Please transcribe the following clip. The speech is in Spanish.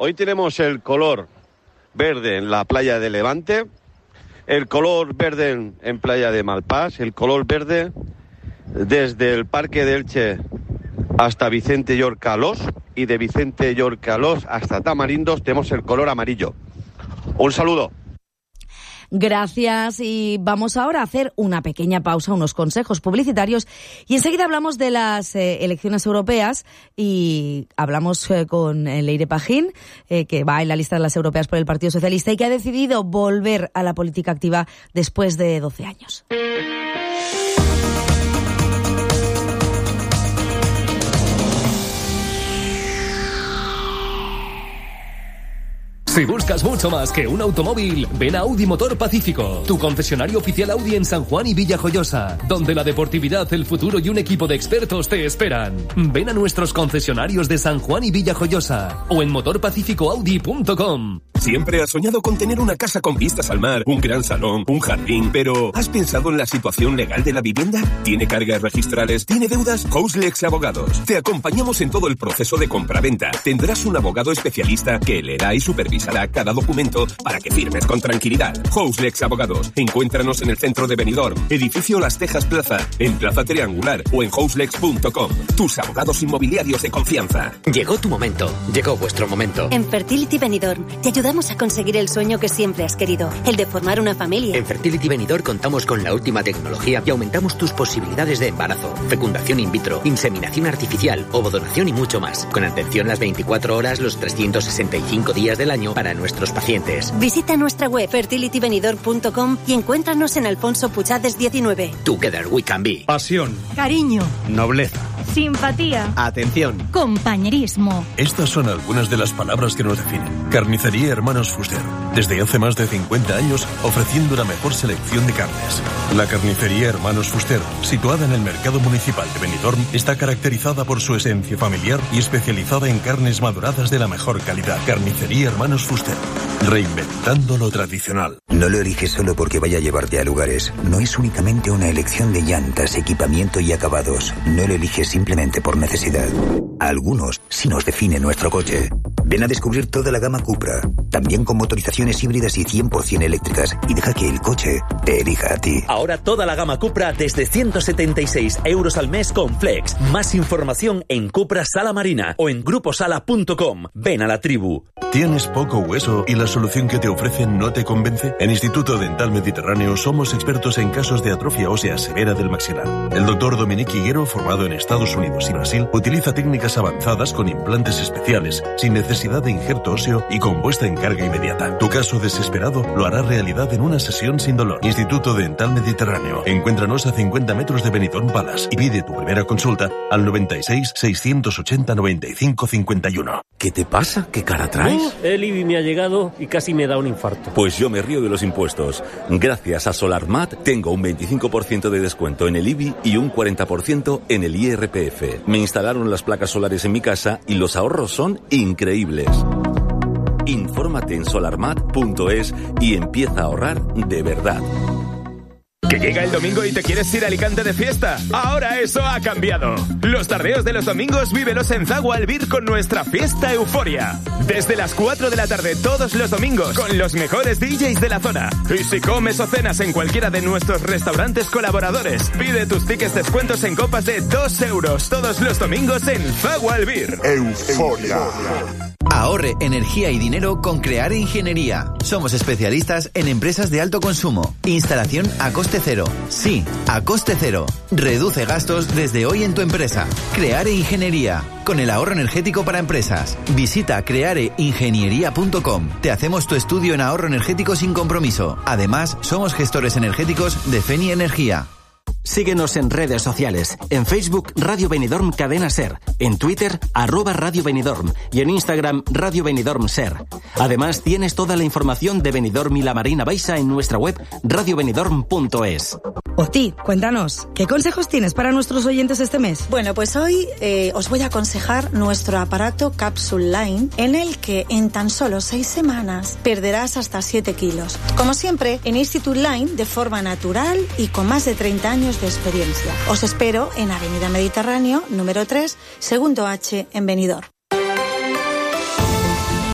Hoy tenemos el color verde en la playa de Levante, el color verde en playa de Malpás, el color verde desde el Parque de Elche hasta Vicente Llorca-Alós y de Vicente Llorca-Alós hasta Tamarindos tenemos el color amarillo. Un saludo. Gracias, y vamos ahora a hacer una pequeña pausa, unos consejos publicitarios, y enseguida hablamos de las elecciones europeas y hablamos con Leire Pajín, que va en la lista de las europeas por el Partido Socialista y que ha decidido volver a la política activa después de 12 años. Si buscas mucho más que un automóvil, ven a Audi Motor Pacífico, tu concesionario oficial Audi en San Juan y Villajoyosa, donde la deportividad, el futuro y un equipo de expertos te esperan. Ven a nuestros concesionarios de San Juan y Villajoyosa o en motorpacificoaudi.com. Siempre has soñado con tener una casa con vistas al mar, un gran salón, un jardín, pero ¿has pensado en la situación legal de la vivienda? ¿Tiene cargas registrales? ¿Tiene deudas? Houselex Abogados. Te acompañamos en todo el proceso de compraventa. Tendrás un abogado especialista que leerá y supervisará cada documento para que firmes con tranquilidad. Houselex Abogados. Encuéntranos en el centro de Benidorm, edificio Las Tejas Plaza, en Plaza Triangular o en houselex.com. Tus abogados inmobiliarios de confianza. Llegó tu momento. Llegó vuestro momento. En Fertility Benidorm te ayudamos a conseguir el sueño que siempre has querido, el de formar una familia. En Fertility Benidorm contamos con la última tecnología y aumentamos tus posibilidades de embarazo, fecundación in vitro, inseminación artificial, ovodonación y mucho más. Con atención las 24 horas, los 365 días del año para nuestros pacientes. Visita nuestra web fertilitybenidorm.com y encuéntranos en Alfonso Puchades 19. Together we can be. Pasión. Cariño. Nobleza. Simpatía. Atención. Compañerismo. Estas son algunas de las palabras que nos definen. Carnicería Hermanos Fuster. Desde hace más de 50 años ofreciendo la mejor selección de carnes. La Carnicería Hermanos Fuster, situada en el Mercado Municipal de Benidorm, está caracterizada por su esencia familiar y especializada en carnes maduradas de la mejor calidad. Carnicería Hermanos Fuster. Reinventando lo tradicional. No lo eliges solo porque vaya a llevarte a lugares. No es únicamente una elección de llantas, equipamiento y acabados. No lo eliges simplemente por necesidad. A algunos sí nos define nuestro coche. Ven a descubrir toda la gama Cupra, también con motorizaciones híbridas y 100% eléctricas, y deja que el coche te elija a ti. Ahora toda la gama Cupra desde 176 € al mes con Flex. Más información en Cupra Sala Marina o en gruposala.com. Ven a la tribu. ¿Tienes poco hueso y la solución que te ofrecen no te convence? En Instituto Dental Mediterráneo somos expertos en casos de atrofia ósea severa del maxilar. El doctor Dominique Higuero, formado en Estados Unidos y Brasil, utiliza técnicas avanzadas con implantes especiales, sin necesidad de injerto óseo y con puesta en carga inmediata. Tu caso desesperado lo hará realidad en una sesión sin dolor. Instituto Dental Mediterráneo. Encuéntranos a 50 metros de Benidorm Palace y pide tu primera consulta al 96 680 95 51. ¿Qué te pasa? ¿Qué cara traes? El IBI me ha llegado y casi me da un infarto. Pues yo me río de los impuestos. Gracias a SolarMat tengo un 25% de descuento en el IBI y un 40% en el IRPF. Me instalaron las placas solares en mi casa y los ahorros son increíbles. Infórmate en solarmat.es y empieza a ahorrar de verdad. ¿Que llega el domingo y te quieres ir a Alicante de fiesta? Ahora eso ha cambiado. Los tardeos de los domingos vívelos en Zagual Albir con nuestra fiesta Euforia. Desde las 4 de la tarde todos los domingos con los mejores DJs de la zona. Y si comes o cenas en cualquiera de nuestros restaurantes colaboradores, pide tus tickets descuentos en copas de 2 € todos los domingos en Zagual Albir. Euforia. Ahorre energía y dinero con Creare Ingeniería. Somos especialistas en empresas de alto consumo. Instalación a coste cero. Sí, a coste cero. Reduce gastos desde hoy en tu empresa. Creare Ingeniería. Con el ahorro energético para empresas. Visita creareingeniería.com. Te hacemos tu estudio en ahorro energético sin compromiso. Además, somos gestores energéticos de Feni Energía. Síguenos en redes sociales. En Facebook, Radio Benidorm Cadena Ser. En Twitter, @Radio Benidorm. Y en Instagram, Radio Benidorm Ser. Además, tienes toda la información de Benidorm y la Marina Baixa en nuestra web radiobenidorm.es. Oti, cuéntanos, ¿qué consejos tienes para nuestros oyentes este mes? Bueno, pues hoy os voy a aconsejar nuestro aparato Capsule Line, en el que en tan solo 6 semanas perderás hasta 7 kilos. Como siempre, en Institute Line, de forma natural y con más de 30 años de experiencia. Os espero en Avenida Mediterráneo, número 3, segundo H, en Benidorm.